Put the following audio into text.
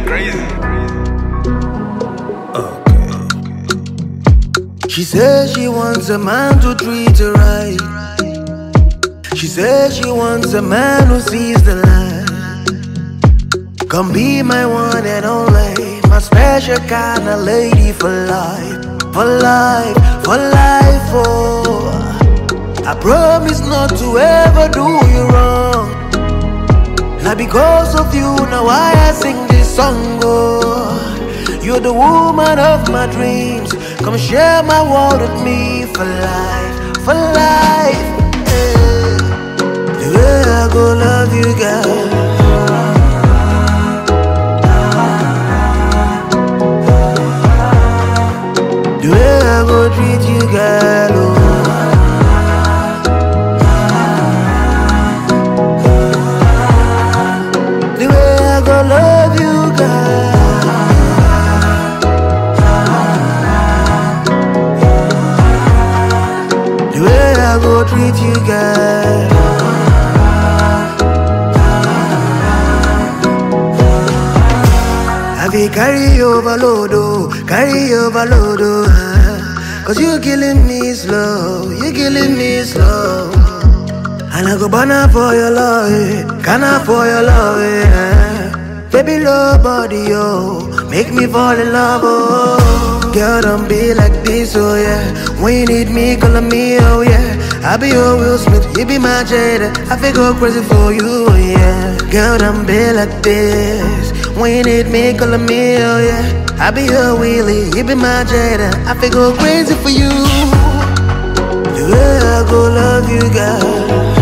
crazy. She says she wants a man to treat her right. She says she wants a man who sees the light. Come be my one and only, my special kind of lady for life, for life, for life, oh. I promise not to ever do you wrong. Now because of you, now why I sing this song, oh. You're the woman of my dreams. Come share my world with me for life, for life. Yeah. The way I go love you, girl. The way I go treat you, girl. Oh. The way I go love you, girl. The way I go treat you, girl. I be carry overload, oh, carry overload, oh. Cause you killing me slow, you killing me slow. And I go banner for your love, canna for your love, Baby, love body, oh, make me fall in love, oh. Girl, don't be like this, oh yeah. When you need me, call me, oh yeah. I be your Will Smith, you be my Jada. I feel go crazy for you, oh yeah. Girl, don't be like this. When you need me, call me, oh yeah. I be your Willie, you be my Jada. I feel go crazy for you. The way I go love you, girl.